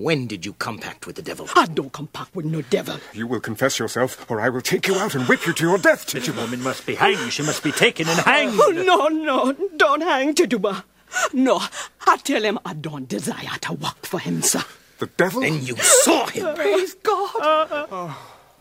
When did you compact with the devil? I don't compact with no devil. You will confess yourself, or I will take you out and whip you to your death, Tituba. The woman must be hanged. She must be taken and hanged. Oh, no, don't hang Tituba. No, I tell him I don't desire to work for him, sir. The devil? Then you saw him. Praise God.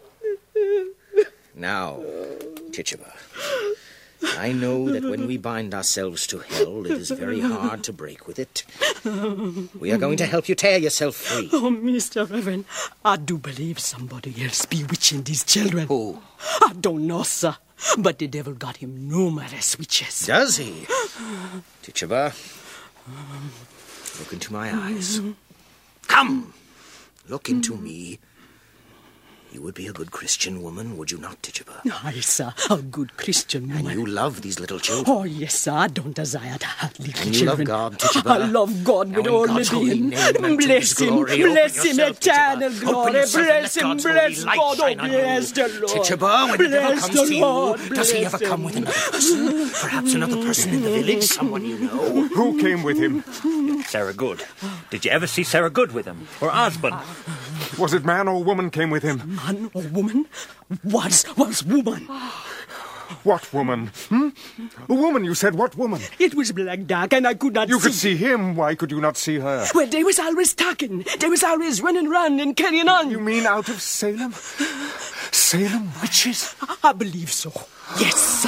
Now, Tituba, I know that when we bind ourselves to hell, it is very hard to break with it. We are going to help you tear yourself free. Oh, Mr. Reverend, I do believe somebody else bewitching these children. Who? I don't know, sir, but the devil got him numerous witches. Does he? Tituba, look into my eyes. Come, look into me. You would be a good Christian woman, would you not, Tituba? Aye, sir, a good Christian woman. And you love these little children. Oh, yes, sir, I don't desire to hurt little And you children. love God, Tituba. I love God with all my being. Bless him, eternal glory. Bless him, bless God, oh, bless the Lord. Tituba, when the devil Bless comes the to Lord, you, does he ever bless come him. with another person? Perhaps another person in the village, someone you know? Who came with him? Sarah Good. Did you ever see Sarah Good with him? Or Osborne? Was it man or woman came with him? Man or woman? Was woman. What woman? A woman, you said. What woman? It was black dark and I could not see. You could see him. Why could you not see her? Well, they was always talking. They was always running around and carrying on. You mean out of Salem? Salem witches? I believe so. Yes, sir.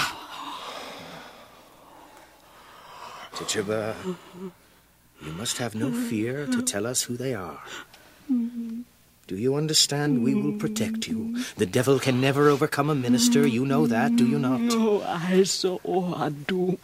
Tituba, you must have no fear to tell us who they are. Do you understand? We will protect you. The devil can never overcome a minister. You know that, do you not? Oh, I do.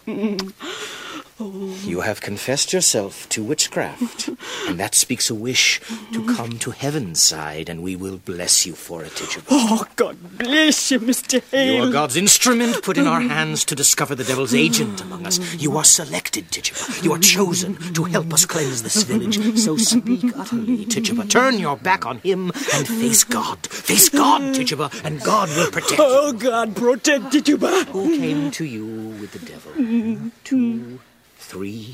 You have confessed yourself to witchcraft, and that speaks a wish to come to heaven's side, and we will bless you for it, Tituba. Oh, God bless you, Mr. Hale. You are God's instrument put in our hands to discover the devil's agent among us. You are selected, Tituba. You are chosen to help us cleanse this village. So speak utterly, Tituba. Turn your back on him and face God. Face God, Tituba, and God will protect you. Oh, God protect Tituba. Who came to you with the devil? 2, 3,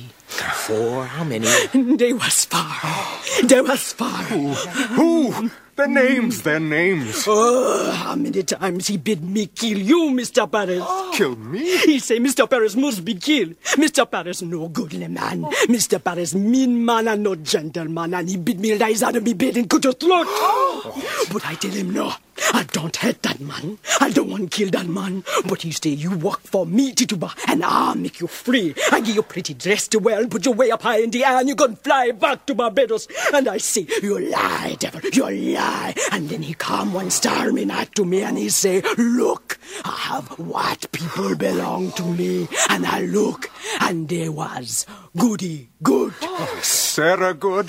4, how many? They was far. They was far. Who? Their names. Oh, how many times he bid me kill you, Mr. Paris. Kill me? He say Mr. Paris must be killed. Mr. Paris no goodly man. Mr. Paris mean man and no gentleman, and he bid me rise out of me bed and cut your throat. But I tell him no. I don't hate that man. I don't want to kill that man. But he say, you work for me, Tituba, and I'll make you free. I give you a pretty dress to wear and put you way up high in the air, and you can fly back to Barbados. And I say, you lie, devil, you lie. And then he come one stormy night to me, and he say, look, I have white people belong to me. And I look, and there was Goody Good. Sarah Good?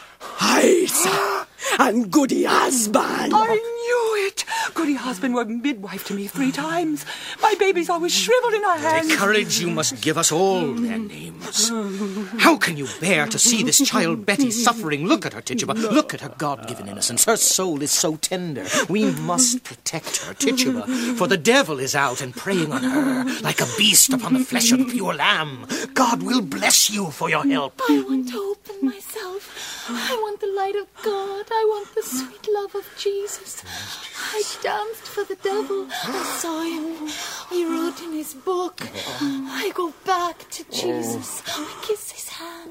Aye, sir. And Goody Husband. I knew it. Goody Husband were midwife to me 3 times. My baby's always shriveled in her hands. Take courage, you must give us all their names. How can you bear to see this child Betty suffering? Look at her, Tituba. Look at her God-given innocence. Her soul is so tender. We must protect her, Tituba, for the devil is out and preying on her like a beast upon the flesh of the pure lamb. God will bless you for your help. I want to open myself. I want the light of God. I want the sweet love of Jesus. I danced for the devil. I saw him. He wrote in his book. I go back to Jesus. I kiss his hand.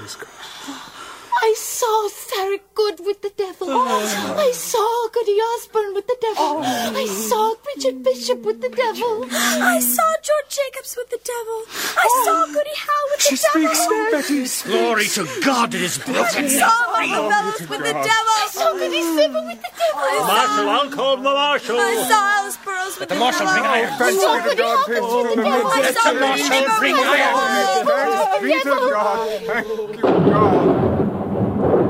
I saw Sarah Good with the devil. I saw Goody Osborne with the devil. I saw Bridget Bishop with the devil. I saw George Jacobs with the devil. I saw Goody Howe with the devil. She speaks, Betty. Glory to God, it is broken. I saw Mama Bellows with the devil. I saw Goody Silver with the devil. Marshal, I'll call the marshal. I saw Alice Burroughs with the marshal devil. bring iron. I saw Thanks be to Goody God, Hawkins thanks with the be to devil. I God. saw Let the Goody marshal Nimmer bring with the iron. devil. Thanks be to God. Thank you, God.